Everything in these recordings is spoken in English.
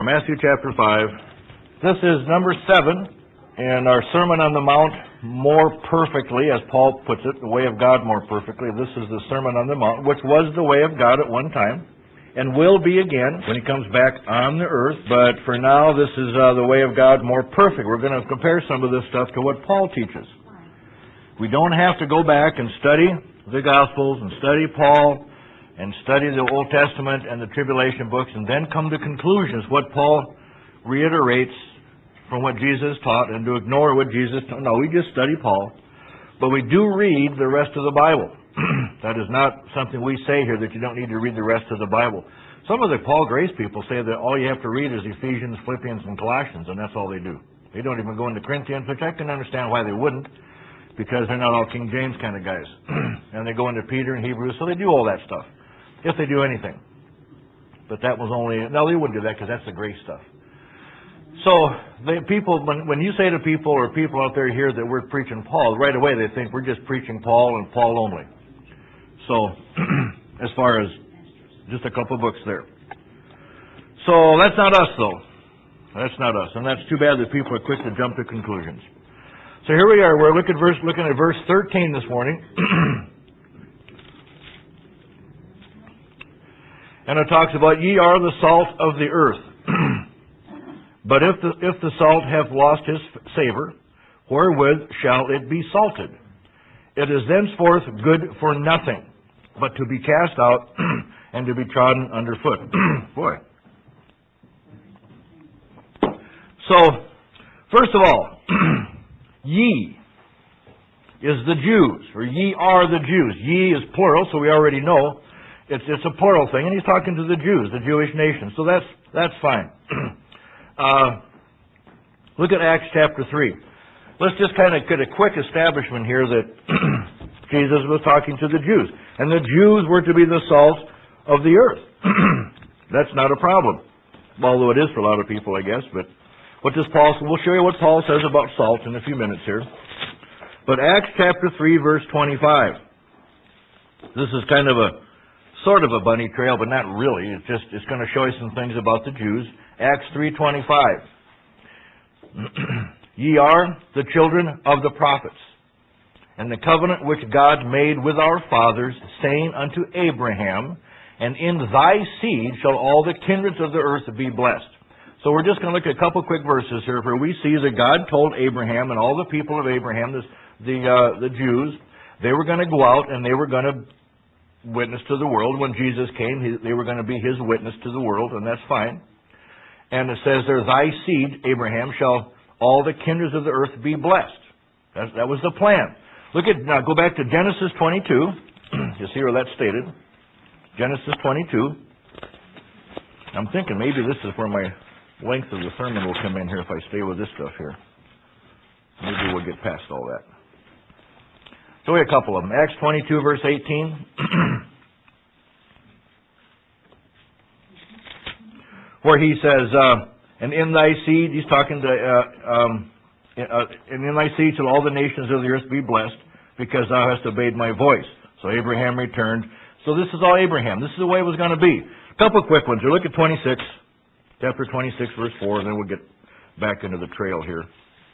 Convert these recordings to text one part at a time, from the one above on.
Matthew chapter 5. This is number 7 in our Sermon on the Mount, more perfectly, as Paul puts it, the way of God more perfectly. This is the Sermon on the Mount, which was the way of God at one time, and will be again when He comes back on the earth. But for now, this is the way of God more perfect. We're going to compare some of this stuff to what Paul teaches. We don't have to go back and study the Gospels and study Paul and study the Old Testament and the tribulation books and then come to conclusions, what Paul reiterates from what Jesus taught, and to ignore what Jesus taught. No, we just study Paul. But we do read the rest of the Bible. That is not something we say here, that you don't need to read the rest of the Bible. Some of the Paul Grace people say that all you have to read is Ephesians, Philippians, and Colossians, and that's all they do. They don't even go into Corinthians, which I can understand why they wouldn't, because they're not all King James kind of guys. And they go into Peter and Hebrews, so they do all that stuff, if they do anything. But that was only, no, they wouldn't do that because that's the grace stuff. So people, when you say to people, or people out there hear that we're preaching Paul, right away they think we're just preaching Paul and Paul only. So, as far as just a couple books there. So that's not us, though. That's not us, and that's too bad that people are quick to jump to conclusions. So here we are. We're looking at verse 13 this morning. And it talks about, ye are the salt of the earth. But if the salt hath lost his savor, wherewith shall it be salted? It is thenceforth good for nothing, but to be cast out and to be trodden under foot. Boy. So, first of all, ye is the Jews, or ye are the Jews. Ye is plural, so we already know it's a plural thing, and he's talking to the Jews, the Jewish nation. So that's fine. Look at Acts chapter 3. Let's just kind of get a quick establishment here that Jesus was talking to the Jews, and the Jews were to be the salt of the earth. That's not a problem, although it is for a lot of people, I guess. But what does Paul say? We'll show you what Paul says about salt in a few minutes here. But Acts chapter 3, verse 25. This is kind of sort of a bunny trail, but not really. It's going to show you some things about the Jews. Acts 3:25. Ye are the children of the prophets, and the covenant which God made with our fathers, saying unto Abraham, and in thy seed shall all the kindreds of the earth be blessed. So we're just going to look at a couple quick verses here where we see that God told Abraham and all the people of Abraham, the Jews, they were going to go out and they were going to witness to the world. When Jesus came, they were going to be His witness to the world, and that's fine. And it says there, thy seed, Abraham, shall all the kindreds of the earth be blessed. That was the plan. Now go back to Genesis 22. You see where that's stated. Genesis 22. I'm thinking maybe this is where my length of the sermon will come in here if I stay with this stuff here. Maybe we'll get past all that. So we have a couple of them. Acts 22, verse 18. Where he says, and in thy seed, he's talking to, and in thy seed shall all the nations of the earth be blessed, because thou hast obeyed my voice. So Abraham returned. So this is all Abraham. This is the way it was going to be. A couple quick ones. We look at 26, chapter 26, verse 4, and then we'll get back into the trail here.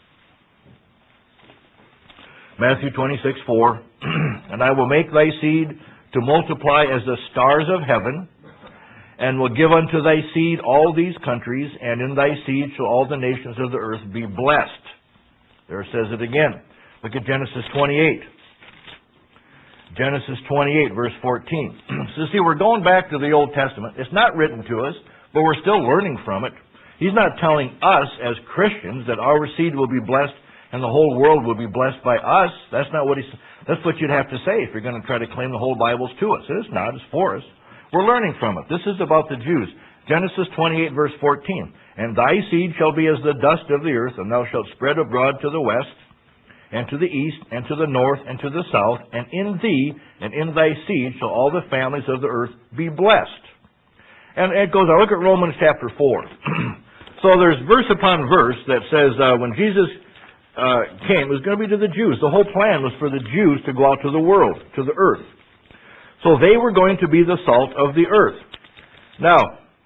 Matthew 26:4. And I will make thy seed to multiply as the stars of heaven, and will give unto thy seed all these countries, and in thy seed shall all the nations of the earth be blessed. There it says it again. Look at Genesis 28. Genesis 28, verse 14. So see, we're going back to the Old Testament. It's not written to us, but we're still learning from it. He's not telling us as Christians that our seed will be blessed and the whole world will be blessed by us. That's not what that's what you'd have to say if you're going to try to claim the whole Bible's to us. It's not. It's for us. We're learning from it. This is about the Jews. Genesis 28, verse 14. And thy seed shall be as the dust of the earth, and thou shalt spread abroad to the west, and to the east, and to the north, and to the south, and in thee, and in thy seed, shall all the families of the earth be blessed. And it goes on. Look at Romans chapter 4. So there's verse upon verse that says when Jesus came, it was going to be to the Jews. The whole plan was for the Jews to go out to the world, to the earth. So they were going to be the salt of the earth. Now,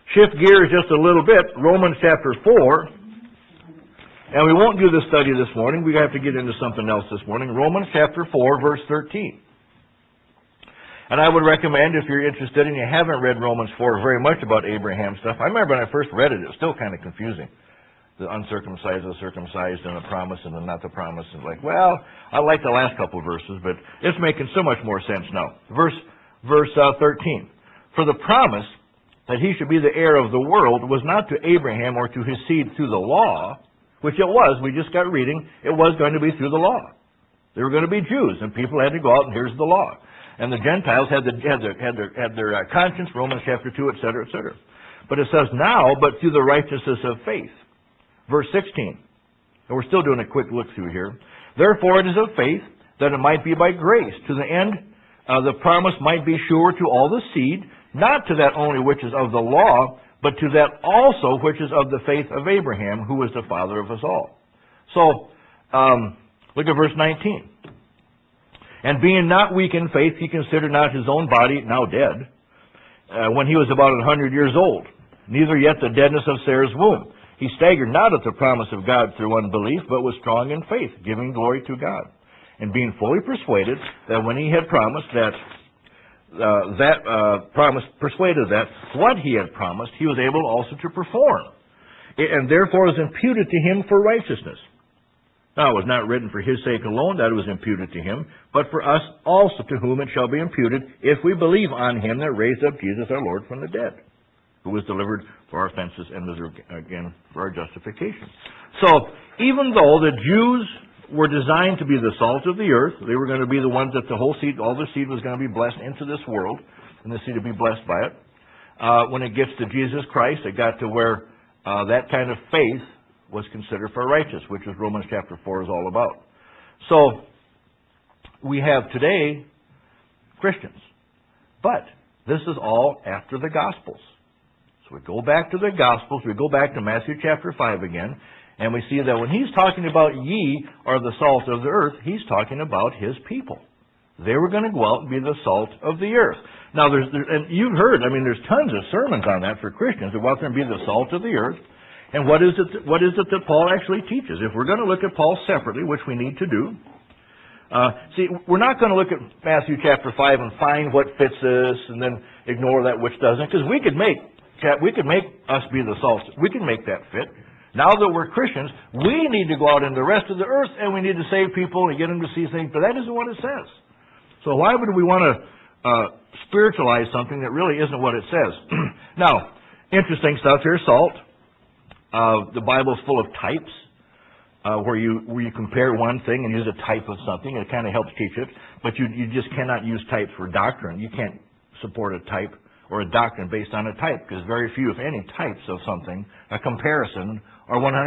Shift gears just a little bit. Romans chapter 4. And we won't do this study this morning. We have to get into something else this morning. Romans chapter 4, verse 13. And I would recommend, if you're interested and you haven't read Romans 4 very much about Abraham stuff, I remember when I first read it, it was still kind of confusing. The uncircumcised, the circumcised, and the promise, and the not the promise. And like, well, I like the last couple of verses, but it's making so much more sense now. Verse 13. For the promise that he should be the heir of the world was not to Abraham or to his seed through the law, which it was. We just got reading. It was going to be through the law. They were going to be Jews, and people had to go out and here's the law. And the Gentiles had their conscience, Romans chapter 2, etc., etc. But it says now, but through the righteousness of faith. Verse 16. And we're still doing a quick look through here. Therefore it is of faith, that it might be by grace, to the end the promise might be sure to all the seed, not to that only which is of the law, but to that also which is of the faith of Abraham, who was the father of us all. So, look at verse 19. And being not weak in faith, he considered not his own body, now dead, when he was about 100 years old, neither yet the deadness of Sarah's womb. He staggered not at the promise of God through unbelief, but was strong in faith, giving glory to God, and being fully persuaded that when he had promised persuaded that what he had promised, he was able also to perform, and therefore was imputed to him for righteousness. Now it was not written for his sake alone that it was imputed to him, but for us also, to whom it shall be imputed, if we believe on him that raised up Jesus our Lord from the dead, who was delivered for our offenses and was again for our justification. So even though the Jews were designed to be the salt of the earth, they were going to be the ones that the whole seed, all the seed was going to be blessed into this world, and the seed to be blessed by it. When it gets to Jesus Christ, it got to where that kind of faith was considered for righteous, which is Romans chapter 4 is all about. So we have today Christians, but this is all after the Gospels. So we go back to the Gospels, we go back to Matthew chapter 5 again, and we see that when he's talking about ye are the salt of the earth, he's talking about his people. They were going to go out and be the salt of the earth. Now, and you've heard, there's tons of sermons on that for Christians to go out there and be the salt of the earth. And what is it that Paul actually teaches? If we're going to look at Paul separately, which we need to do, see, we're not going to look at Matthew chapter 5 and find what fits this and then ignore that which doesn't, because we could make us be the salt. We can make that fit. Now that we're Christians, we need to go out in the rest of the earth and we need to save people and get them to see things, but that isn't what it says. So why would we want to spiritualize something that really isn't what it says? Now, interesting stuff here, salt. The Bible's full of types, where you compare one thing and use a type of something. It kind of helps teach it, but you just cannot use types for doctrine. You can't support a type or a doctrine based on a type, because very few, if any, types of something, a comparison, are 100%.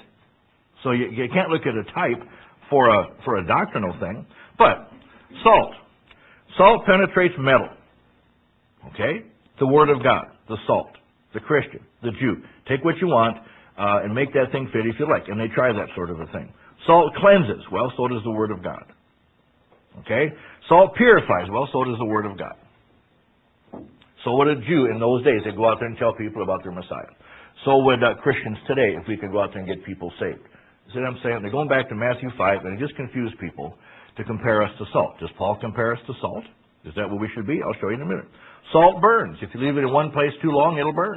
So you can't look at a type for a doctrinal thing. But salt. Salt penetrates metal. Okay? The Word of God, the salt, the Christian, the Jew. Take what you want and make that thing fit if you like. And they try that sort of a thing. Salt cleanses. Well, so does the Word of God. Okay? Salt purifies. Well, so does the Word of God. So would a Jew in those days. They'd go out there and tell people about their Messiah. So would Christians today, if we could go out there and get people saved. See what I'm saying? They're going back to Matthew 5, and it just confused people to compare us to salt. Does Paul compare us to salt? Is that what we should be? I'll show you in a minute. Salt burns. If you leave it in one place too long, it'll burn.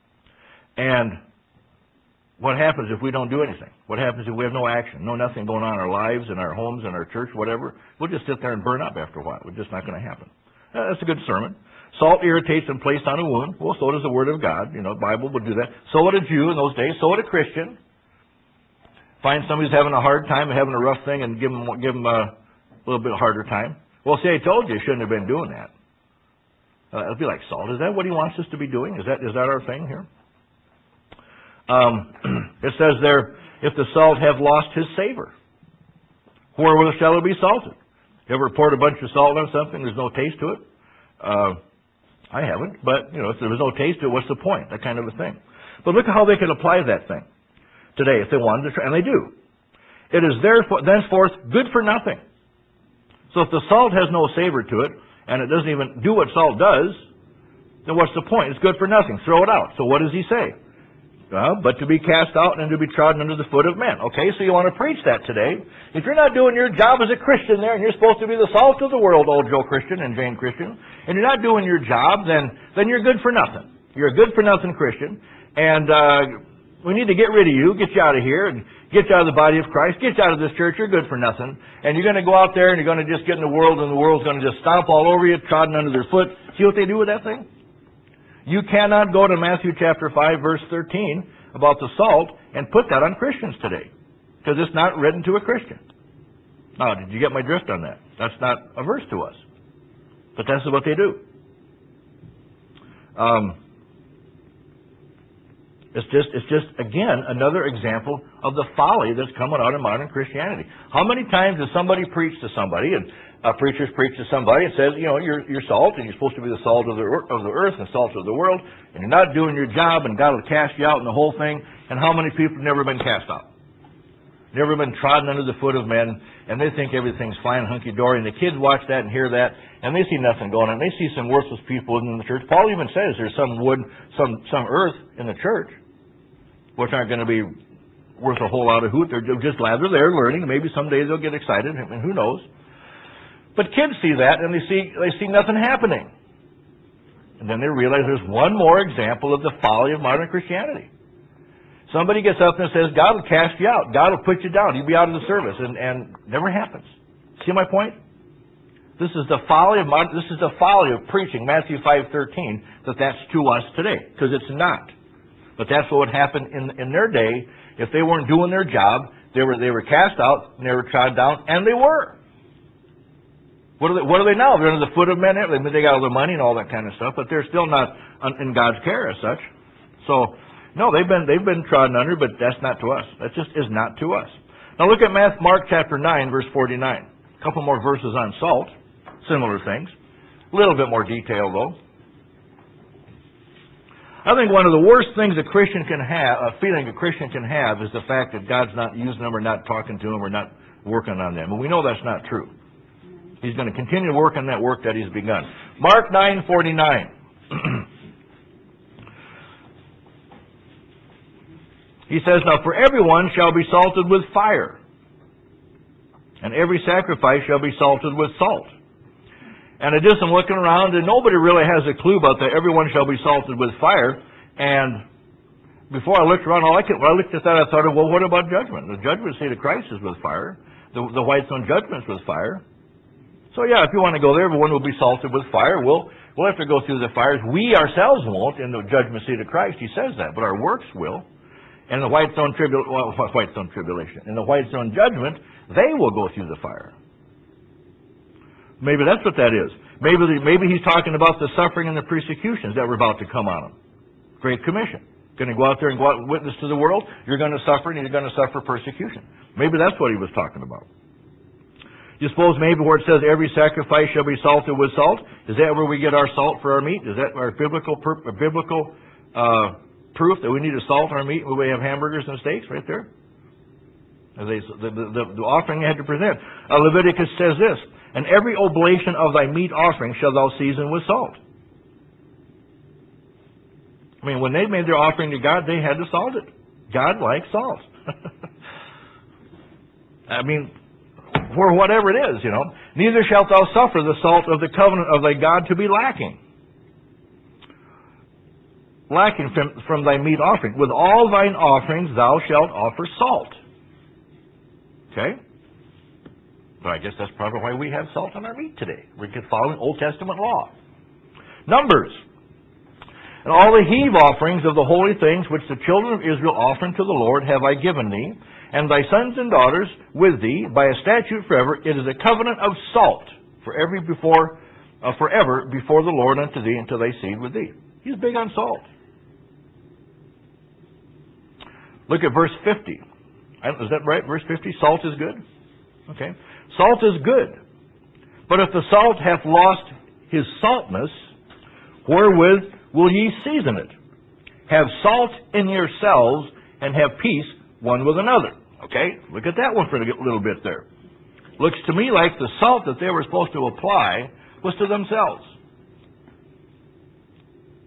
And what happens if we don't do anything? What happens if we have no action, nothing going on in our lives, in our homes, in our church, whatever? We'll just sit there and burn up after a while. It's just not going to happen. That's a good sermon. Salt irritates when placed on a wound. Well, so does the Word of God. The Bible would do that. So would a Jew in those days. So would a Christian. Find somebody who's having a hard time and having a rough thing and give them a little bit harder time. Well, see, I told you shouldn't have been doing that. It'll be like salt. Is that what he wants us to be doing? Is that our thing here? It says there, if the salt have lost his savor, wherewith shall it be salted? You ever poured a bunch of salt on something, there's no taste to it? I haven't, but if there was no taste to it, what's the point? That kind of a thing. But look at how they can apply that thing today if they wanted to try, and they do. It is therefore thenceforth good for nothing. So if the salt has no savor to it, and it doesn't even do what salt does, then what's the point? It's good for nothing. Throw it out. So what does he say? But to be cast out and to be trodden under the foot of men. Okay, so you want to preach that today. If you're not doing your job as a Christian there, and you're supposed to be the salt of the world, old Joe Christian and Jane Christian, and you're not doing your job, then you're good for nothing. You're a good for nothing Christian, and we need to get rid of you, get you out of here, and get you out of the body of Christ, get you out of this church. You're good for nothing. And you're going to go out there and you're going to just get in the world, and the world's going to just stomp all over you, trodden under their foot. See what they do with that thing? You cannot go to Matthew chapter 5, verse 13 about the salt and put that on Christians today, because it's not written to a Christian. Now, did you get my drift on that? That's not a verse to us. But that's what they do. It's just, again, another example of the folly that's coming out of modern Christianity. How many times does somebody preach to somebody, and preachers preach to somebody and says, you're salt, and you're supposed to be the salt of the earth and salt of the world, and you're not doing your job, and God will cast you out and the whole thing. And how many people have never been cast out? Never been trodden under the foot of men, and they think everything's fine, hunky-dory, and the kids watch that and hear that, and they see nothing going on. They see some worthless people in the church. Paul even says there's some wood, some earth in the church, which aren't going to be worth a whole lot of hoot. They're just glad they're there learning. Maybe someday they'll get excited, and who knows. But kids see that, and they see nothing happening. And then they realize there's one more example of the folly of modern Christianity. Somebody gets up and says, God will cast you out. God will put you down. You'll be out of the service. And never happens. See my point? This is the folly of preaching Matthew 5:13, that's to us today. Because it's not. But that's what would happen in their day. If they weren't doing their job, they were cast out, and they were trod down, and they were. What are they now? They're under the foot of men. They got all the money and all that kind of stuff, but they're still not in God's care as such. So, no, they've been trodden under, but that's not to us. That just is not to us. Now look at Mark chapter 9, verse 49. A couple more verses on salt. Similar things. A little bit more detail, though. I think one of the worst things a Christian can have, a feeling a Christian can have, is the fact that God's not using them or not talking to them or not working on them. And we know that's not true. He's going to continue to work on that work that He's begun. Mark 9:49. He says, now for everyone shall be salted with fire, and every sacrifice shall be salted with salt. And I just am looking around, and nobody really has a clue about that. Everyone shall be salted with fire. And before I looked around, when I looked at that, I thought, well, what about judgment? The judgment seat of Christ is with fire. The white stone judgment is with fire. So yeah, if you want to go there, everyone will be salted with fire. We'll have to go through the fires. We ourselves won't in the judgment seat of Christ. He says that, but our works will. And the white stone tribulation, and the white stone judgment, they will go through the fire. Maybe that's what that is. Maybe he's talking about the suffering and the persecutions that were about to come on them. Great Commission. Going to go out there and witness to the world. You're going to suffer, and you're going to suffer persecution. Maybe that's what he was talking about. You suppose maybe where it says every sacrifice shall be salted with salt, is that where we get our salt for our meat? Is that our biblical proof that we need to salt our meat when we have hamburgers and steaks right there? The offering you had to present. Leviticus says this, and every oblation of thy meat offering shall thou season with salt. I mean, when they made their offering to God, they had to salt it. God likes salt. I mean, for whatever it is, Neither shalt thou suffer the salt of the covenant of thy God to be lacking from thy meat offering. With all thine offerings thou shalt offer salt. Okay? But I guess that's probably why we have salt on our meat today. We're following Old Testament law. Numbers. And all the heave offerings of the holy things which the children of Israel offer unto the Lord have I given thee, and thy sons and daughters with thee, by a statute forever. It is a covenant of salt forever before the Lord unto thee, and to thy seed with thee. He's big on salt. Look at verse 50. Is that right? Verse 50? Salt is good? Okay. Salt is good. But if the salt hath lost his saltness, wherewith will ye season it? Have salt in yourselves, and have peace one with another. Okay? Look at that one for a little bit there. Looks to me like the salt that they were supposed to apply was to themselves.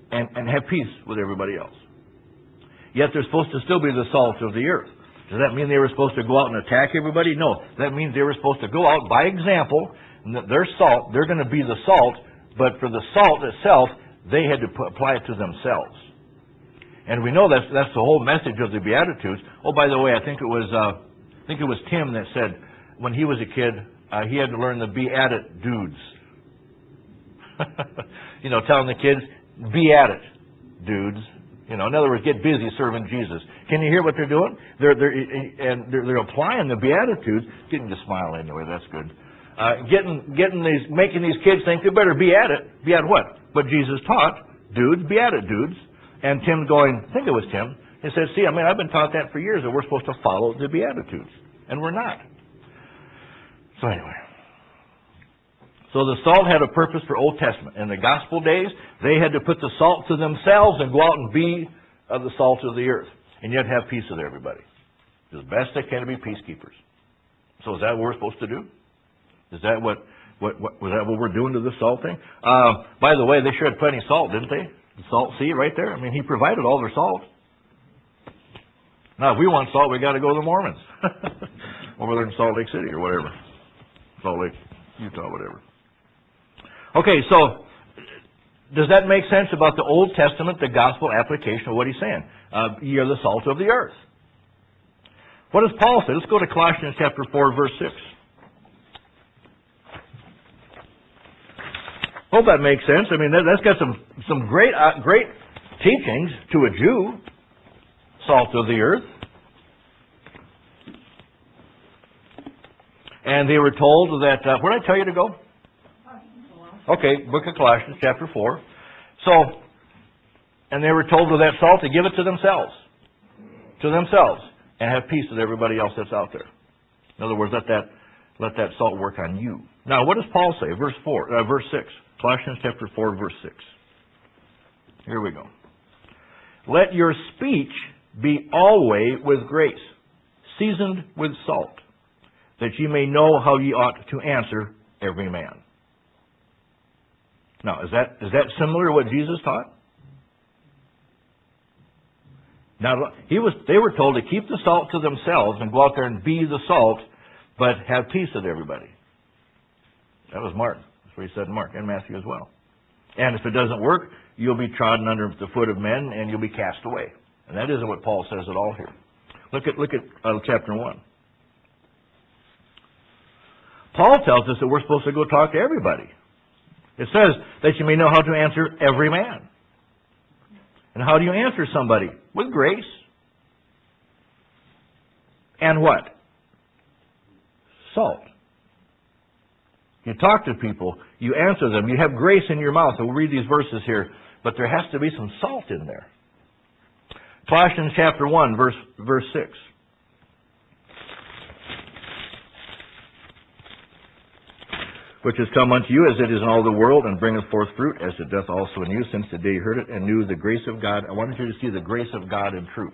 and have peace with everybody else. Yet they're supposed to still be the salt of the earth. Does that mean they were supposed to go out and attack everybody? No. That means they were supposed to go out by example, and that they're salt, they're going to be the salt, but for the salt itself, they had to apply it to themselves. And we know that's the whole message of the Beatitudes. Oh, by the way, I think it was Tim that said when he was a kid, he had to learn the be at it dudes. Telling the kids, be at it, dudes. In other words, get busy serving Jesus. Can you hear what they're doing? They're applying the Beatitudes, getting to smile anyway. That's good. Making these kids think they better be at it. Be at what? What Jesus taught, dudes. Be at it, dudes. And Tim going, I think it was Tim. He said, "See, I've been taught that for years that we're supposed to follow the Beatitudes, and we're not." So anyway. So the salt had a purpose for Old Testament. In the gospel days, they had to put the salt to themselves and go out and be the salt of the earth, and yet have peace with everybody. As best they can to be peacekeepers. So is that what we're supposed to do? Is that was that what we're doing to the salt thing? By the way, they sure had plenty of salt, didn't they? The salt sea right there. He provided all their salt. Now, if we want salt, we got to go to the Mormons over there in Salt Lake City or whatever, Salt Lake, Utah, whatever. Okay, so does that make sense about the Old Testament, the gospel application of what he's saying? Ye are the salt of the earth. What does Paul say? Let's go to Colossians chapter 4, verse 6. Hope that makes sense. That's got some great teachings to a Jew. Salt of the earth. And they were told that, where did I tell you to go? Okay, book of Colossians, chapter 4. And they were told with that salt to give it to themselves. And have peace with everybody else that's out there. In other words, let that salt work on you. Now, what does Paul say? Verse 6. Colossians chapter 4, verse 6. Here we go. Let your speech be always with grace, seasoned with salt, that ye may know how ye ought to answer every man. Now, is that similar to what Jesus taught? Now, they were told to keep the salt to themselves and go out there and be the salt, but have peace with everybody. That was Mark. That's what he said in Mark, and Matthew as well. And if it doesn't work, you'll be trodden under the foot of men, and you'll be cast away. And that isn't what Paul says at all here. Look at chapter 1. Paul tells us that we're supposed to go talk to everybody. It says that you may know how to answer every man. And how do you answer somebody? With grace. And what? Salt. You talk to people, you answer them, you have grace in your mouth. And we'll read these verses here, but there has to be some salt in there. Colossians chapter 1, verse 6. Which has come unto you as it is in all the world, and bringeth forth fruit, as it doth also in you, since the day you heard it, and knew the grace of God. I wanted you to see the grace of God in truth.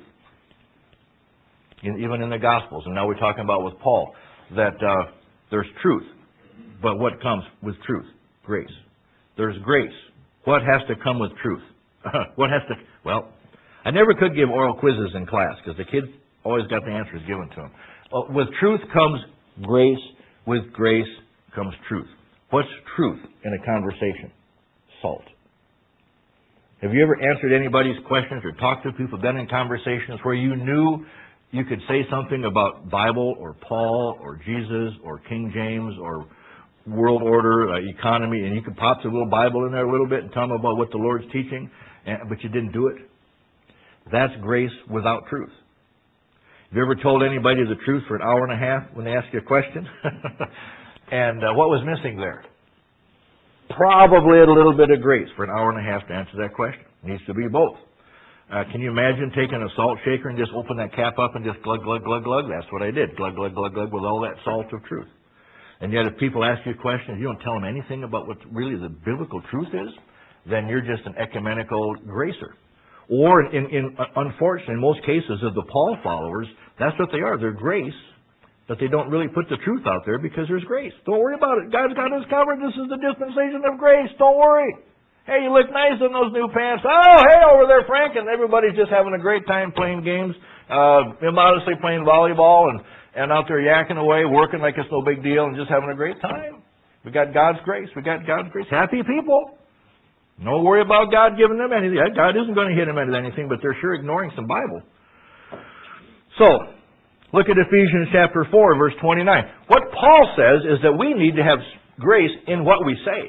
Even in the Gospels. And now we're talking about with Paul, that there's truth. But what comes with truth? Grace. There's grace. What has to come with truth? Well, I never could give oral quizzes in class, because the kids always got the answers given to them. With truth comes grace. With grace comes truth. What's truth in a conversation? Salt. Have you ever answered anybody's questions or talked to people, been in conversations where you knew you could say something about Bible or Paul or Jesus or King James or world order, economy, and you could pop the little Bible in there a little bit and tell them about what the Lord's teaching, but you didn't do it? That's grace without truth. Have you ever told anybody the truth for an hour and a half when they ask you a question? And what was missing there? Probably a little bit of grace for an hour and a half to answer that question. It needs to be both. Can you imagine taking a salt shaker and just open that cap up and just glug, glug, glug, glug? That's what I did. Glug, glug, glug, glug with all that salt of truth. And yet if people ask you questions, you don't tell them anything about what really the biblical truth is, then you're just an ecumenical gracer. Or, unfortunately, in most cases of the Paul followers, that's what they are. They're grace, but they don't really put the truth out there because there's grace. Don't worry about it. God's got us covered. This is the dispensation of grace. Don't worry. Hey, you look nice in those new pants. Oh, hey, over there, Frank. And everybody's just having a great time playing games, immodestly playing volleyball and out there yakking away, working like it's no big deal and just having a great time. We got God's grace. We got God's grace. Happy people. No worry about God giving them anything. God isn't going to hit them with anything, but they're sure ignoring some Bible. So, look at Ephesians chapter 4, verse 29. What Paul says is that we need to have grace in what we say.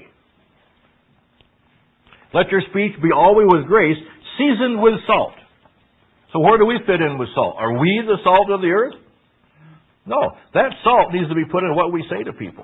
Let your speech be always with grace, seasoned with salt. So where do we fit in with salt? Are we the salt of the earth? No. That salt needs to be put in what we say to people.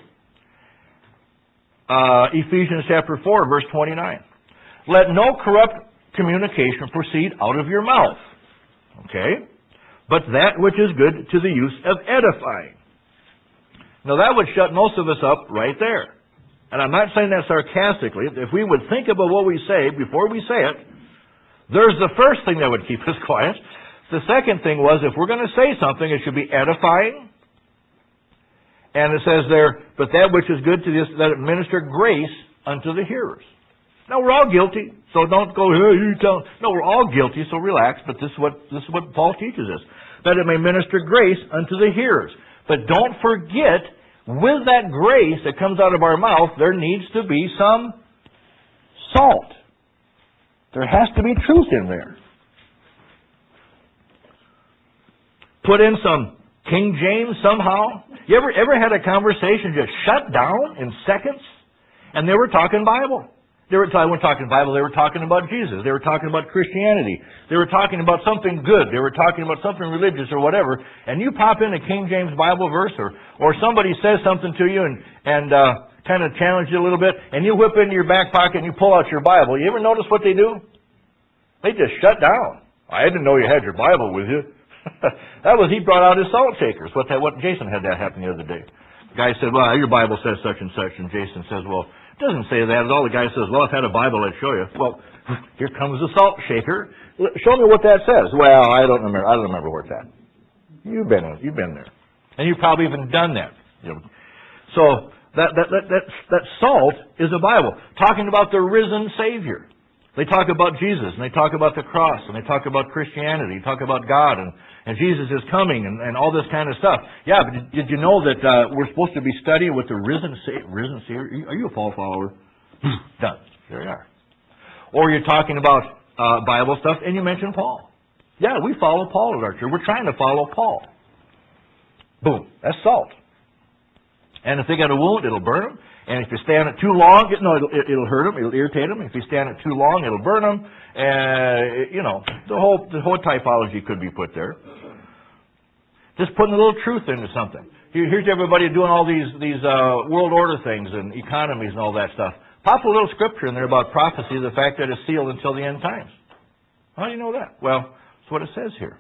Ephesians chapter 4, verse 29. Let no corrupt communication proceed out of your mouth. Okay? But that which is good to the use of edifying. Now that would shut most of us up right there. And I'm not saying that sarcastically. If we would think about what we say before we say it, there's the first thing that would keep us quiet. The second thing was, if we're going to say something, it should be edifying. And it says there, but that which is good to this, that it minister grace unto the hearers. Now we're all guilty, so don't go, hey, you tell. No, we're all guilty, so relax. But this is what Paul teaches us. That it may minister grace unto the hearers. But don't forget, with that grace that comes out of our mouth, there needs to be some salt. There has to be truth in there. Put in some King James somehow. You ever had a conversation just shut down in seconds? And they were talking Bible. They weren't talking Bible, they were talking about Jesus. They were talking about Christianity. They were talking about something good. They were talking about something religious or whatever. And you pop in a King James Bible verse or somebody says something to you and kind of challenge you a little bit, and you whip into your back pocket and you pull out your Bible. You ever notice what they do? They just shut down. I didn't know you had your Bible with you. He brought out his salt shakers. What Jason had that happen the other day. The guy said, well, your Bible says such and such. And Jason says, well, it doesn't say that at all. The guy says, well, if I had a Bible, I'd show you. Well, here comes the salt shaker. Show me what that says. Well, I don't remember where it's at. You've been there. And you've probably even done that. So that salt is a Bible. Talking about the risen Savior. They talk about Jesus, and they talk about the cross, and they talk about Christianity, they talk about God, and Jesus is coming, and all this kind of stuff. Yeah, but did you know that we're supposed to be studying with the risen Savior? Are you a Paul follower? Done. There you are. Or you're talking about Bible stuff, and you mention Paul. Yeah, we follow Paul at our church. We're trying to follow Paul. Boom. That's salt. And if they got a wound, it'll burn them. And if you stay on it too long, it'll hurt them. It'll irritate them. If you stay on it too long, it'll burn them. And the whole typology could be put there. Just putting a little truth into something. Here's everybody doing all these world order things and economies and all that stuff. Pop a little scripture in there about prophecy, the fact that it's sealed until the end times. How do you know that? Well, that's what it says here.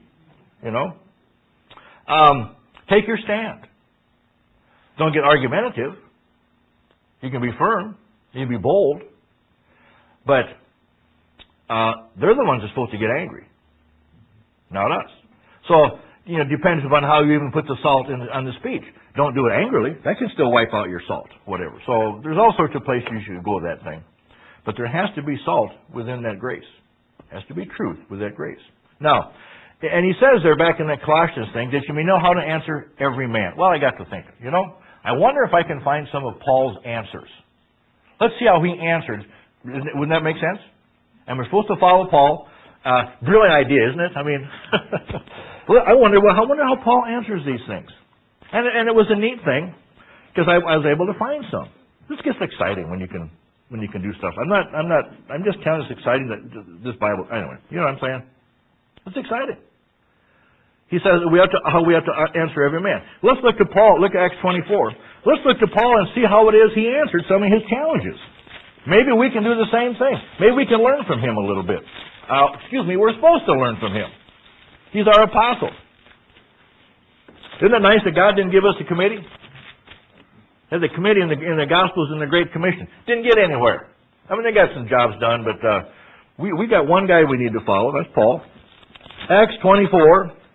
Take your stand. Don't get argumentative. You can be firm. You can be bold. But they're the ones that are supposed to get angry, not us. So, it depends upon how you even put the salt on the speech. Don't do it angrily. That can still wipe out your salt, whatever. So there's all sorts of places you should go with that thing. But there has to be salt within that grace. There has to be truth with that grace. Now, and he says there back in that Colossians thing, that you may know how to answer every man. Well, I got to thinking, I wonder if I can find some of Paul's answers. Let's see how he answered. Wouldn't that make sense? And we're supposed to follow Paul. Brilliant idea, isn't it? I mean, I wonder how Paul answers these things. And it was a neat thing because I was able to find some. This gets exciting when you can do stuff. I'm just telling you it's exciting that this Bible. Anyway, you know what I'm saying? It's exciting. He says how we have to answer every man. Let's look to Paul. Look at Acts 24. Let's look to Paul and see how it is he answered some of his challenges. Maybe we can do the same thing. Maybe we can learn from him a little bit. We're supposed to learn from him. He's our apostle. Isn't it nice that God didn't give us a committee? There's a committee in the Gospels and the Great Commission. Didn't get anywhere. I mean, they got some jobs done, but we got one guy we need to follow. That's Paul. Acts 24.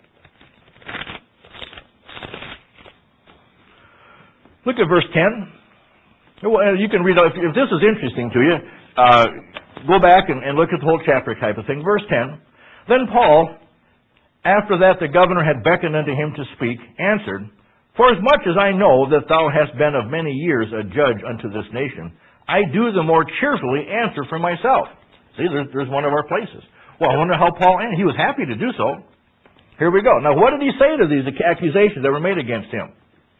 Look at verse 10. You can read, if this is interesting to you, Go back and look at the whole chapter type of thing. Verse 10. Then Paul, after that the governor had beckoned unto him to speak, answered, Forasmuch as I know that thou hast been of many years a judge unto this nation, I do the more cheerfully answer for myself. See, there's one of our places. Well, I wonder how Paul answered. He was happy to do so. Here we go. Now, what did he say to these accusations that were made against him?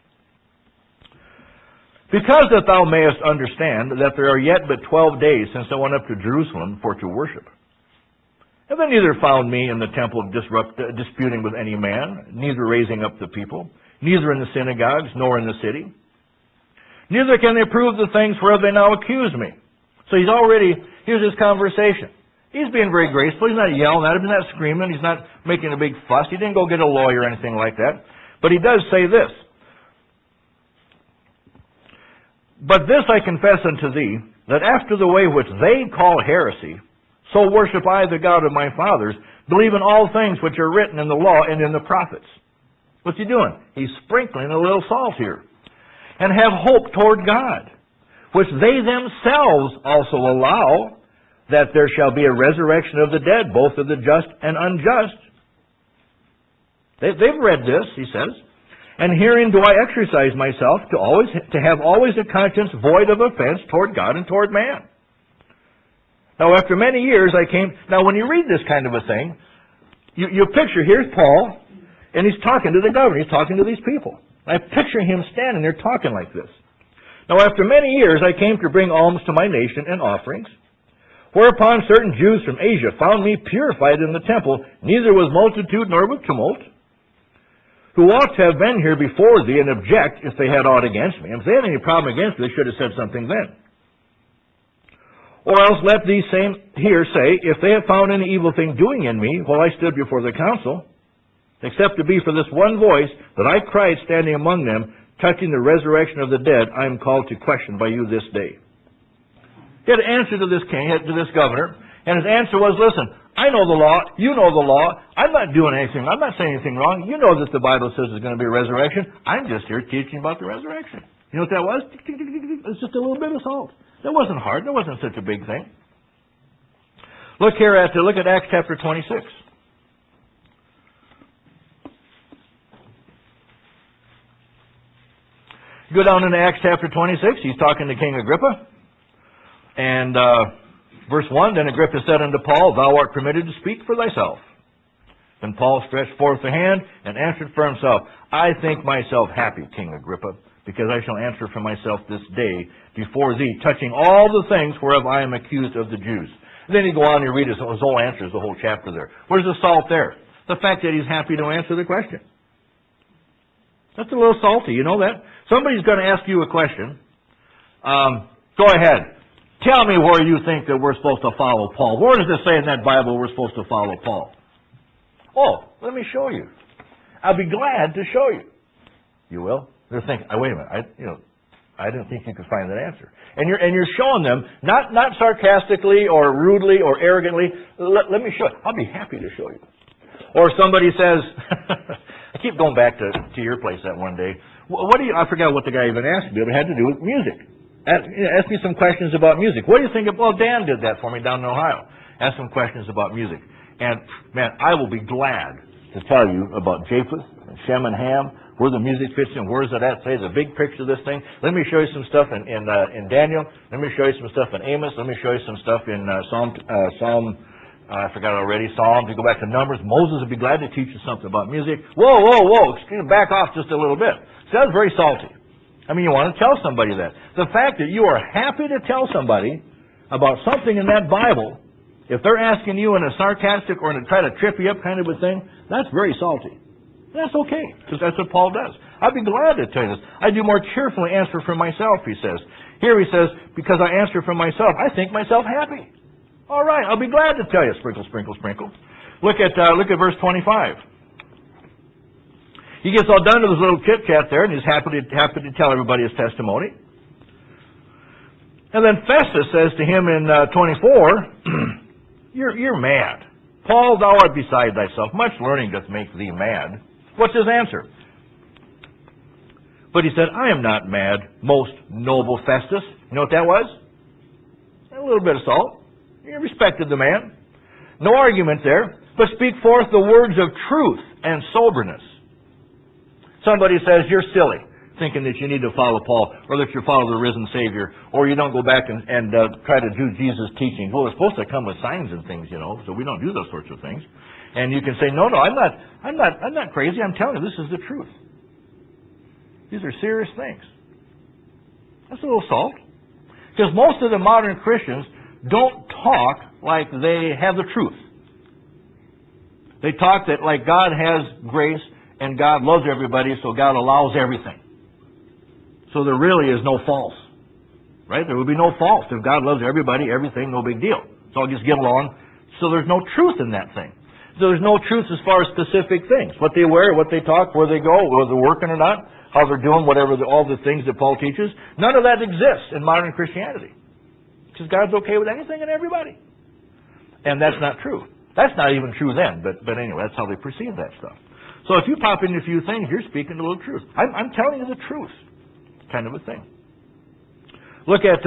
Because that thou mayest understand that there are yet but 12 days since I went up to Jerusalem for to worship. And they neither found me in the temple disputing with any man, neither raising up the people, neither in the synagogues, nor in the city. Neither can they prove the things whereof they now accuse me. So here's his conversation. He's being very graceful. He's not yelling at him. He's not screaming. He's not making a big fuss. He didn't go get a lawyer or anything like that. But he does say this. But this I confess unto thee, that after the way which they call heresy, so worship I the God of my fathers, believe in all things which are written in the law and in the prophets. What's he doing? He's sprinkling a little salt here. And have hope toward God, which they themselves also allow, that there shall be a resurrection of the dead, both of the just and unjust. They've read this, he says. And herein do I exercise myself to have always a conscience void of offense toward God and toward man. Now, after many years, I came... Now, when you read this kind of a thing, you picture, here's Paul, and he's talking to the governor. He's talking to these people. I picture him standing there talking like this. Now, after many years, I came to bring alms to my nation and offerings, whereupon certain Jews from Asia found me purified in the temple, neither with multitude nor with tumult, who ought to have been here before thee and object if they had aught against me. And if they had any problem against me, they should have said something then. Or else let these same here say, if they have found any evil thing doing in me while I stood before the council, except to be for this one voice that I cried standing among them, touching the resurrection of the dead, I am called to question by you this day. He had an answer to this king, to this governor, and his answer was, listen, I know the law, you know the law, I'm not doing anything, I'm not saying anything wrong, you know that the Bible says there's going to be a resurrection, I'm just here teaching about the resurrection. You know what that was? It's just a little bit of salt. That wasn't hard, that wasn't such a big thing. Look at Acts chapter 26. Go down into Acts chapter 26, he's talking to King Agrippa, and verse 1, Then Agrippa said unto Paul, Thou art permitted to speak for thyself. Then Paul stretched forth the hand and answered for himself, I think myself happy, King Agrippa, because I shall answer for myself this day before thee, touching all the things whereof I am accused of the Jews. And then you go on and you read his whole answers, the whole chapter there. Where's the salt there? The fact that he's happy to answer the question. That's a little salty, you know that? Somebody's going to ask you a question. Go ahead. Tell me where you think that we're supposed to follow Paul. Where does it say in that Bible we're supposed to follow Paul? Oh, let me show you. I'll be glad to show you. You will? They're thinking, wait a minute, I didn't think you could find that answer. And you're showing them, not sarcastically or rudely or arrogantly, let me show you. I'll be happy to show you. Or somebody says, I keep going back to your place that one day. I forgot what the guy even asked me, but it had to do with music. Ask me some questions about music. What do you think of, well, Dan did that for me down in Ohio. Ask some questions about music. And, man, I will be glad to tell you about Japheth and Shem and Ham, where the music fits in, where is it at, say the big picture of this thing. Let me show you some stuff in Daniel. Let me show you some stuff in Amos. Let me show you some stuff in I forgot already, Psalms. You go back to Numbers. Moses would be glad to teach you something about music. Whoa, excuse me, back off just a little bit. So that's very salty. I mean, you want to tell somebody that. The fact that you are happy to tell somebody about something in that Bible, if they're asking you in a sarcastic or in a try to trip you up kind of a thing, that's very salty. That's okay, because that's what Paul does. I'd be glad to tell you this. I do more cheerfully answer for myself, he says. Here he says, because I answer for myself, I think myself happy. All right, I'll be glad to tell you. Sprinkle, sprinkle, sprinkle. Look at verse 25. He gets all done with his little chit-chat there, and he's happy to tell everybody his testimony. And then Festus says to him in 24, You're mad. Paul, thou art beside thyself. Much learning doth make thee mad. What's his answer? But he said, I am not mad, most noble Festus. You know what that was? That A little bit of salt. You respected the man. No argument there. But speak forth the words of truth and soberness. Somebody says, you're silly, thinking that you need to follow Paul, or that you follow the risen Savior, or you don't go back and try to do Jesus' teaching. Well, it's supposed to come with signs and things, so we don't do those sorts of things. And you can say, no, I'm not crazy. I'm telling you, this is the truth. These are serious things. That's a little salt. Because most of the modern Christians don't talk like they have the truth. They talk that like God has grace and God loves everybody, so God allows everything. So there really is no fault. Right? There would be no fault. If God loves everybody, everything, no big deal. So I'll just get along. So there's no truth in that thing. So there's no truth as far as specific things. What they wear, what they talk, where they go, whether they're working or not, how they're doing, whatever, all the things that Paul teaches. None of that exists in modern Christianity. Because God's okay with anything and everybody. And that's not true. That's not even true then, but anyway, that's how they perceive that stuff. So if you pop in a few things, you're speaking a little truth. I'm telling you the truth, kind of a thing. Look at,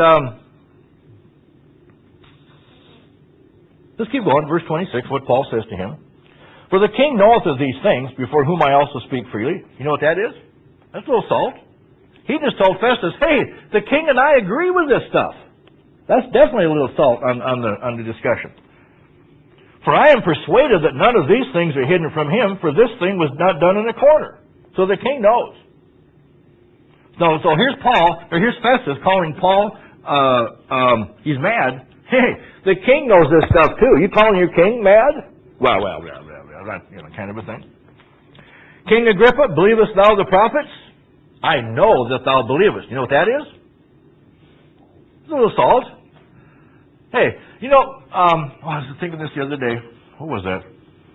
let's keep going, verse 26, what Paul says to him. For the king knoweth of these things, before whom I also speak freely. You know what that is? That's a little salt. He just told Festus, hey, the king and I agree with this stuff. That's definitely a little salt on the discussion. For I am persuaded that none of these things are hidden from him, for this thing was not done in a corner. So the king knows. So here's here's Festus calling Paul, he's mad. Hey, the king knows this stuff too. You calling your king mad? Well, kind of a thing. King Agrippa, believest thou the prophets? I know that thou believest. You know what that is? It's a little salt. Hey, I was thinking this the other day. What was that?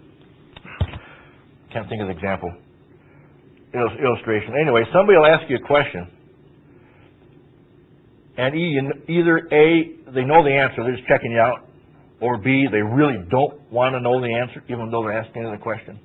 Can't think of the example. Illustration. Anyway, somebody will ask you a question. And either A, they know the answer, they're just checking you out. Or B, they really don't want to know the answer, even though they're asking you the question.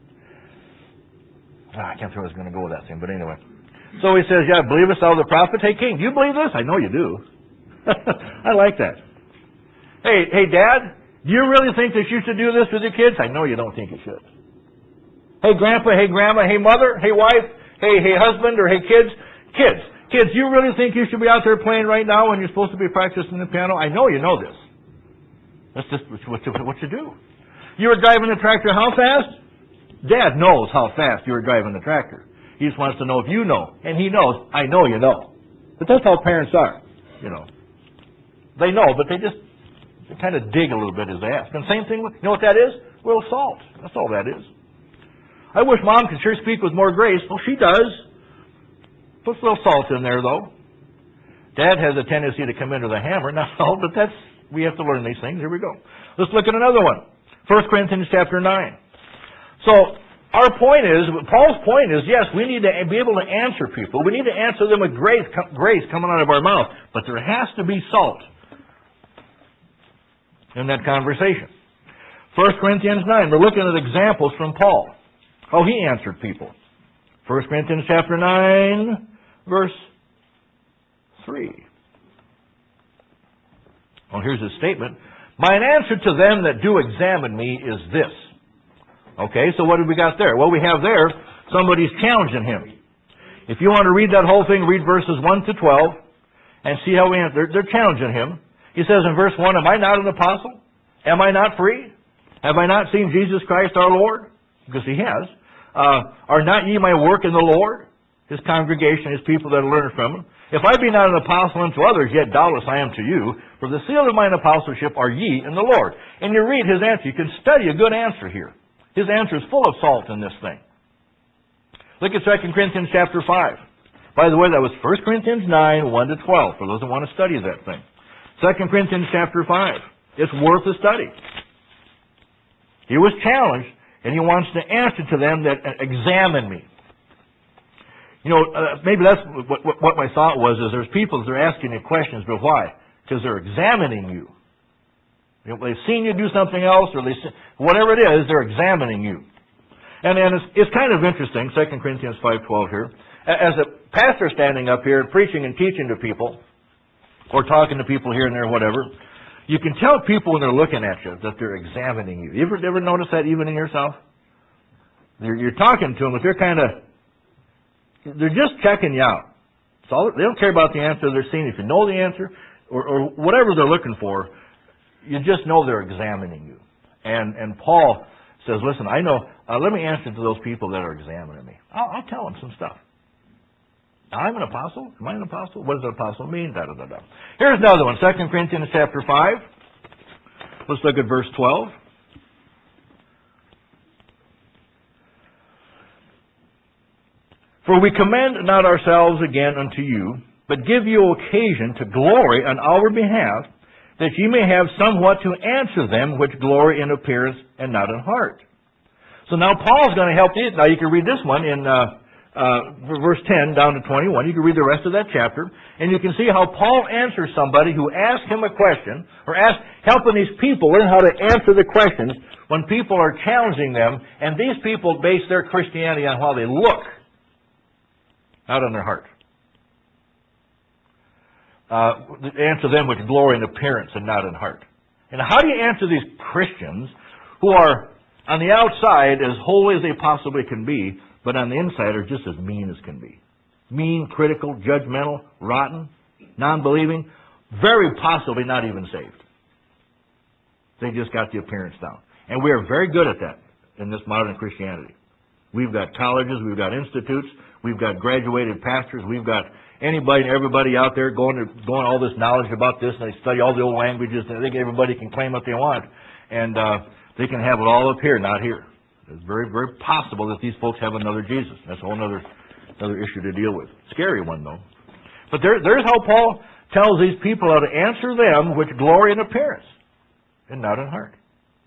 I can't think where I was going to go with that thing, but anyway. So he says, yeah, believest thou the prophet? Hey, king, do you believe this? I know you do. I like that. Hey, Dad, do you really think that you should do this with your kids? I know you don't think you should. Hey, Grandpa, hey, Grandma, hey, Mother, hey, wife, hey, husband, or hey, kids, do you really think you should be out there playing right now when you're supposed to be practicing the piano? I know you know this. That's just what you do. You were driving the tractor how fast? Dad knows how fast you were driving the tractor. He just wants to know if you know. And he knows, I know you know. But that's how parents are, They know, but they kind of dig a little bit as they ask. And same thing, you know what that is? A little salt. That's all that is. I wish Mom could sure speak with more grace. Well, she does. Puts a little salt in there, though. Dad has a tendency to come into the hammer. Not all, but we have to learn these things. Here we go. Let's look at another one. 1 Corinthians chapter 9. So, Paul's point is, yes, we need to be able to answer people. We need to answer them with grace coming out of our mouth. But there has to be salt in that conversation. 1 Corinthians 9, we're looking at examples from Paul, how he answered people. 1 Corinthians chapter 9, verse 3. Well, here's his statement. Mine answer to them that do examine me is this. Okay, so what have we got there? Well, we have there, somebody's challenging him. If you want to read that whole thing, read verses 1 to 12, and see how they're challenging him. He says in verse 1, am I not an apostle? Am I not free? Have I not seen Jesus Christ our Lord? Because he has. Are not ye my work in the Lord? His congregation, his people that are learning from him. If I be not an apostle unto others, yet doubtless I am to you. For the seal of mine apostleship are ye in the Lord. And you read his answer. You can study a good answer here. His answer is full of salt in this thing. Look at 2 Corinthians chapter 5. By the way, that was 1 Corinthians 9, 1 to 12, for those that want to study that thing. 2 Corinthians chapter 5. It's worth a study. He was challenged, and he wants to answer to them that examine me. Maybe that's what my thought was, is there's people that are asking you questions, but why? Because they're examining you. They've seen you do something else, or whatever it is, they're examining you. And it's kind of interesting, 2 Corinthians 5:12 here. As a pastor standing up here preaching and teaching to people, or talking to people here and there, whatever, you can tell people when they're looking at you that they're examining you. You ever notice that even in yourself? You're talking to them, but they're just checking you out. They don't care about the answer they're seeing. If you know the answer or whatever they're looking for, you just know they're examining you. And Paul says, listen, I know, let me answer to those people that are examining me. I'll tell them some stuff. I'm an apostle? Am I an apostle? What does an apostle mean? Da, da, da, da. Here's another one, 2 Corinthians chapter 5. Let's look at verse 12. For we commend not ourselves again unto you, but give you occasion to glory on our behalf, that ye may have somewhat to answer them which glory in appearance and not in heart. So now Paul's going to help you. Now you can read this one in verse 10 down to 21. You can read the rest of that chapter, and you can see how Paul answers somebody who asked him a question, or helping these people learn how to answer the questions when people are challenging them, and these people base their Christianity on how they look, not on their heart. Answer them with glory and appearance and not in heart. And how do you answer these Christians who are on the outside as holy as they possibly can be, but on the inside are just as mean as can be? Mean, critical, judgmental, rotten, non-believing, very possibly not even saved. They just got the appearance down. And we are very good at that in this modern Christianity. We've got colleges, we've got institutes, we've got graduated pastors, we've got anybody and everybody out there going all this knowledge about this, and they study all the old languages, and I think everybody can claim what they want, and they can have it all up here, not here. It's very, very possible that these folks have another Jesus. That's a whole other issue to deal with. Scary one, though. But there's how Paul tells these people how to answer them which glory in appearance and not in heart.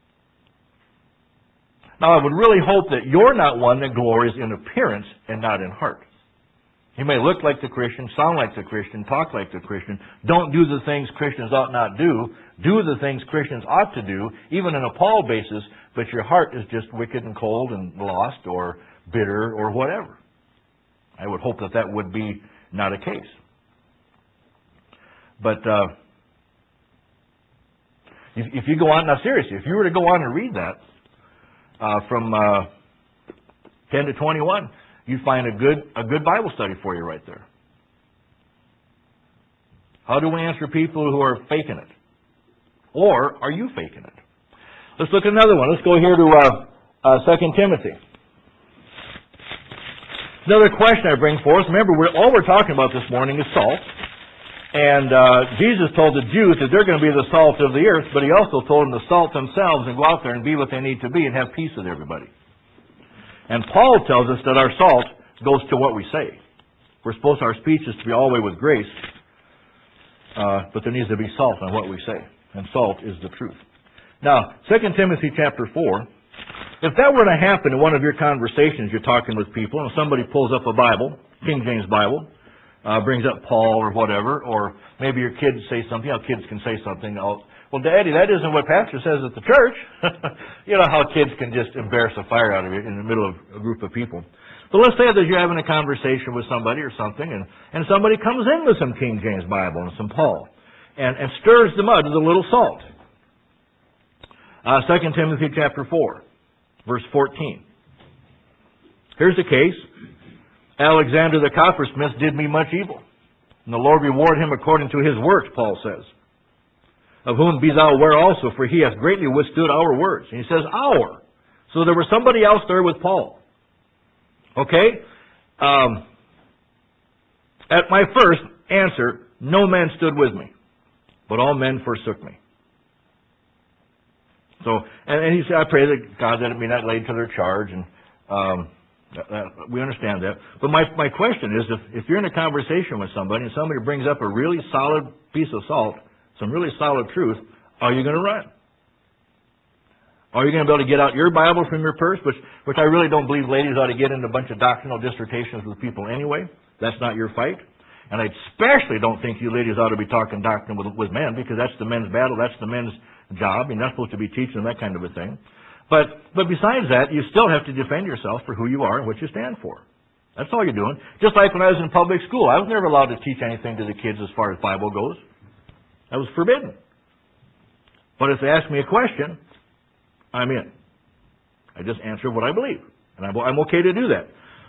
Now, I would really hope that you're not one that glories in appearance and not in heart. You may look like the Christian, sound like the Christian, talk like the Christian, don't do the things Christians ought not do the things Christians ought to do, even on a Paul basis, but your heart is just wicked and cold and lost or bitter or whatever. I would hope that would be not a case. But if you go on, now seriously, if you were to go on and read that from 10 to 21, you'd find a good Bible study for you right there. How do we answer people who are faking it? Or are you faking it? Let's look at another one. Let's go here to 2 Timothy. Another question I bring for us. Remember, all we're talking about this morning is salt. And Jesus told the Jews that they're going to be the salt of the earth, but he also told them to salt themselves and go out there and be what they need to be and have peace with everybody. And Paul tells us that our salt goes to what we say. We're supposed our speech is to be all the way with grace, but there needs to be salt on what we say. And salt is the truth. Now, 2 Timothy chapter 4, if that were to happen in one of your conversations, you're talking with people, and somebody pulls up a Bible, King James Bible, brings up Paul or whatever, or maybe your kids say something. You know, kids can say something. Well, Daddy, that isn't what Pastor says at the church. You know how kids can just embarrass the fire out of you in the middle of a group of people. But let's say that you're having a conversation with somebody or something, and somebody comes in with some King James Bible and some Paul, and stirs the mud with a little salt. 2 Timothy chapter 4, verse 14. Here's the case. Alexander the coppersmith did me much evil, and the Lord reward him according to his works, Paul says. Of whom be thou aware also, for he hath greatly withstood our words. And he says, our. So there was somebody else there with Paul. Okay? At my first answer, no man stood with me, but all men forsook me. So, and he said, I pray that God that it be not laid to their charge, and we understand that. But my question is, if you're in a conversation with somebody and somebody brings up a really solid piece of salt, some really solid truth, are you going to run? Are you going to be able to get out your Bible from your purse, which I really don't believe ladies ought to get into a bunch of doctrinal dissertations with people anyway. That's not your fight. And I especially don't think you ladies ought to be talking doctrine with men, because that's the men's battle, that's the men's job. You're not supposed to be teaching that kind of a thing. But besides that, you still have to defend yourself for who you are and what you stand for. That's all you're doing. Just like when I was in public school, I was never allowed to teach anything to the kids as far as Bible goes. That was forbidden. But if they ask me a question, I'm in. I just answer what I believe. And I'm okay to do that.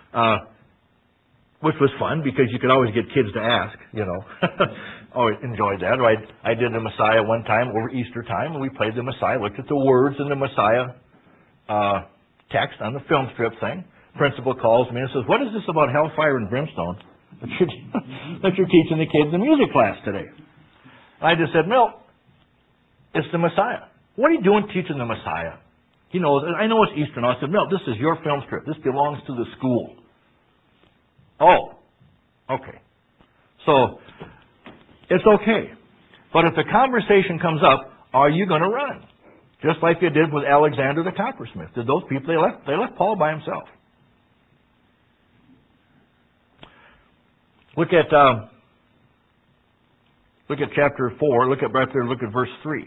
Which was fun because you could always get kids to ask, you know. Always enjoyed that. Or I did the Messiah one time over Easter time, and we played the Messiah, looked at the words in the Messiah text on the film strip thing. Principal calls me and says, "What is this about hellfire and brimstone that you're teaching the kids in music class today?" And I just said, "Milt, it's the Messiah. What are you doing teaching the Messiah?" He knows. I know it's Easter. And I said, "Milt, this is your film strip. This belongs to the school." Oh, okay. So it's okay. But if the conversation comes up, are you going to run? Just like they did with Alexander the coppersmith. Did those people, they left Paul by himself. Look at chapter 4. Look at right there. Look at verse 3.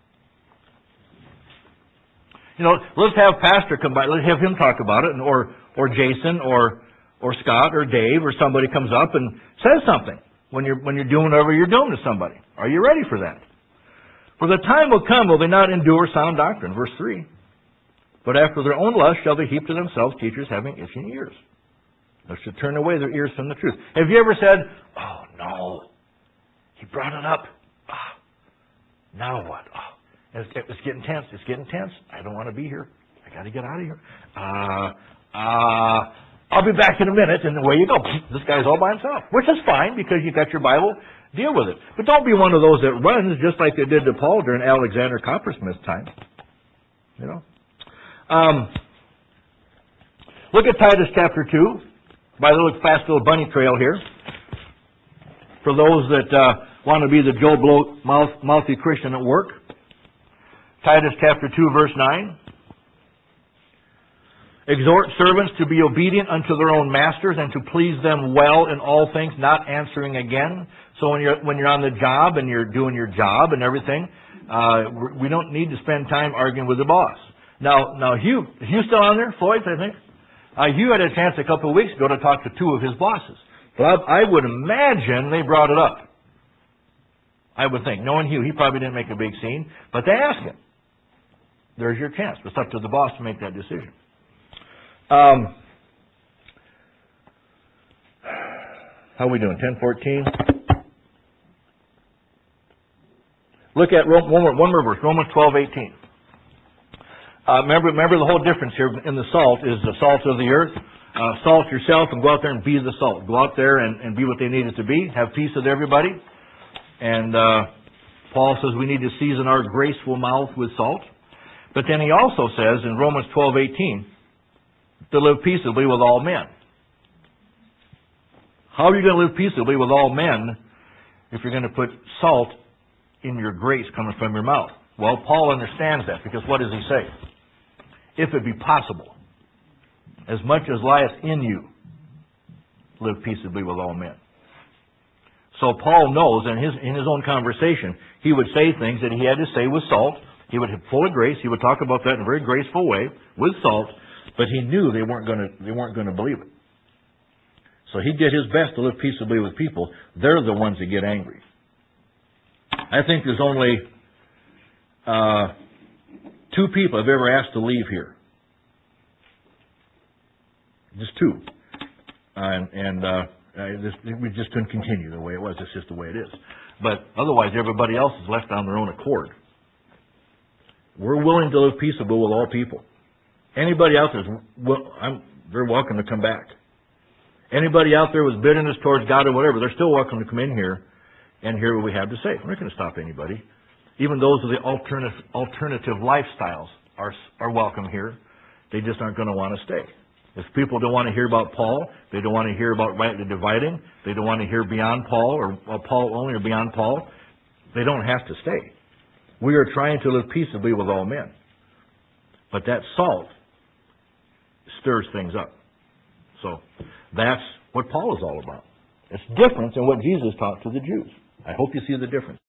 You know, let's have Pastor come by. Let's have him talk about it, or Jason, or Scott, or Dave, or somebody comes up and says something when you're doing whatever you're doing to somebody. Are you ready for that? For the time will come, will they not endure sound doctrine? Verse 3. But after their own lust shall they heap to themselves teachers having itching ears. They should turn away their ears from the truth. Have you ever said, "Oh no, he brought it up. Now what? It's getting tense. It's getting tense. I don't want to be here. I got to get out of here. I'll be back in a minute," and away you go. This guy's all by himself, which is fine because you got your Bible. Deal with it. But don't be one of those that runs just like they did to Paul during Alexander Coppersmith's time. You know. Look at Titus chapter 2. By the little fast little bunny trail here. For those that want to be the Joe Blow mouthy Christian at work. Titus chapter 2 verse 9. Exhort servants to be obedient unto their own masters and to please them well in all things, not answering again. So when you're on the job and you're doing your job and everything, we don't need to spend time arguing with the boss. Now Hugh still on there? Floyd, I think. Hugh had a chance a couple of weeks ago to talk to two of his bosses. But I would imagine they brought it up. I would think. Knowing Hugh, he probably didn't make a big scene, but they asked him. There's your chance. It's up to the boss to make that decision. How are we doing? 10:14. Look at one more verse, Romans 12:18. Remember the whole difference here in the salt is the salt of the earth. Salt yourself and go out there and be the salt. Go out there and be what they need it to be. Have peace with everybody. And Paul says we need to season our graceful mouth with salt. But then he also says in Romans 12:18 to live peaceably with all men. How are you going to live peaceably with all men if you're going to put salt in your grace coming from your mouth? Well, Paul understands that because what does he say? If it be possible, as much as lieth in you, live peaceably with all men. So Paul knows in his own conversation, he would say things that he had to say with salt. He would have full of grace. He would talk about that in a very graceful way with salt, but he knew they weren't going to believe it. So he did his best to live peaceably with people. They're the ones that get angry. I think there's only 2 people I've ever asked to leave here. Just 2. We just couldn't continue the way it was. It's just the way it is. But otherwise, everybody else is left on their own accord. We're willing to live peaceable with all people. Anybody out there, they're welcome to come back. Anybody out there with bitterness towards God or whatever, they're still welcome to come in here and hear what we have to say. We're not going to stop anybody. Even those with the alternative lifestyles are welcome here. They just aren't going to want to stay. If people don't want to hear about Paul, they don't want to hear about rightly dividing, they don't want to hear beyond Paul or Paul only or beyond Paul, they don't have to stay. We are trying to live peaceably with all men. But that salt stirs things up. So that's what Paul is all about. It's different than what Jesus taught to the Jews. I hope you see the difference.